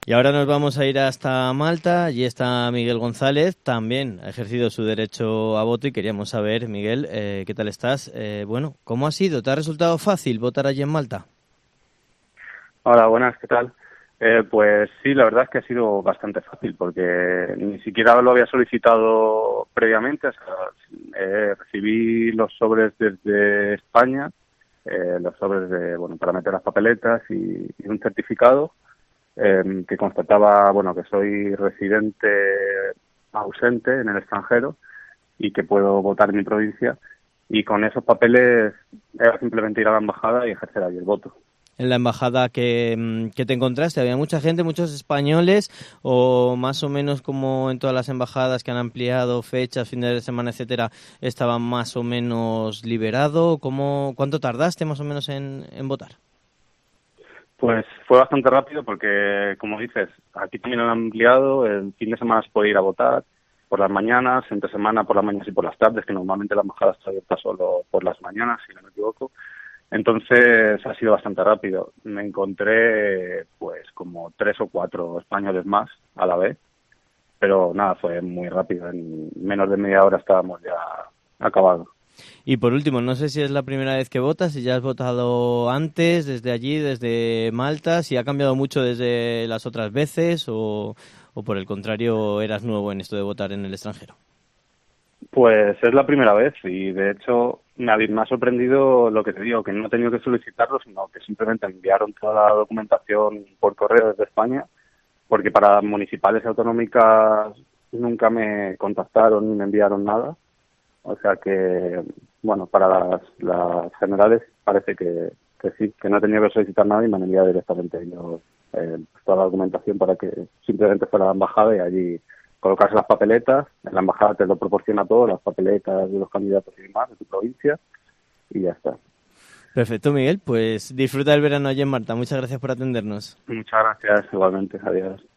Y ahora nos vamos a ir hasta Malta. Allí está Miguel González, también ha ejercido su derecho a voto y queríamos saber, Miguel, ¿qué tal estás? Bueno, ¿cómo ha sido? ¿Te ha resultado fácil votar allí en Malta? Hola, buenas, ¿qué tal? Pues sí, la verdad es que ha sido bastante fácil porque ni siquiera lo había solicitado previamente. O sea, recibí los sobres desde España, los sobres bueno, para meter las papeletas y un certificado que constataba, bueno, que soy residente ausente en el extranjero y que puedo votar en mi provincia. Y con esos papeles era simplemente ir a la embajada y ejercer allí el voto. En la embajada que te encontraste, ¿había mucha gente, muchos españoles o más o menos como en todas las embajadas que han ampliado fechas, fines de semana, etcétera, estaban más o menos liberado? ¿Cuánto tardaste más o menos en votar? Pues fue bastante rápido porque, como dices, aquí también lo han ampliado. El fin de semana se puede ir a votar por las mañanas, entre semana por las mañanas y por las tardes, que normalmente la embajada está abierta solo por las mañanas, si no me equivoco. Entonces ha sido bastante rápido. Me encontré pues como 3 o 4 españoles más a la vez, pero nada, fue muy rápido. En menos de media hora estábamos ya acabados. Y por último, no sé si es la primera vez que votas, si ya has votado antes, desde allí, desde Malta, si ha cambiado mucho desde las otras veces o por el contrario eras nuevo en esto de votar en el extranjero. Pues es la primera vez y de hecho me ha sorprendido lo que te digo, que no he tenido que solicitarlo, sino que simplemente me enviaron toda la documentación por correo desde España, porque para municipales y autonómicas nunca me contactaron ni me enviaron nada. O sea que, bueno, para las generales parece que sí, que no he tenido que solicitar nada y me han enviado directamente ellos toda la documentación para que simplemente fuera a la embajada y allí colocarse las papeletas. En la embajada te lo proporciona todo, las papeletas de los candidatos y demás de tu provincia y ya está. Perfecto, Miguel, pues disfruta del verano allí en Malta. Muchas gracias por atendernos. Muchas gracias, igualmente. Adiós.